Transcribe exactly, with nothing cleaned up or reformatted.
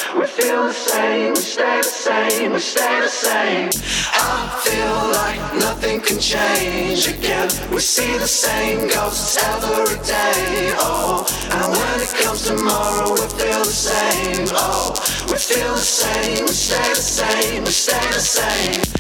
we feel the same, we stay the same, we stay the same. I feel like nothing can change again. We see the same ghosts every day. Oh, and when it comes tomorrow, we feel the same. Oh, we feel the same, we stay the same, we stay the same.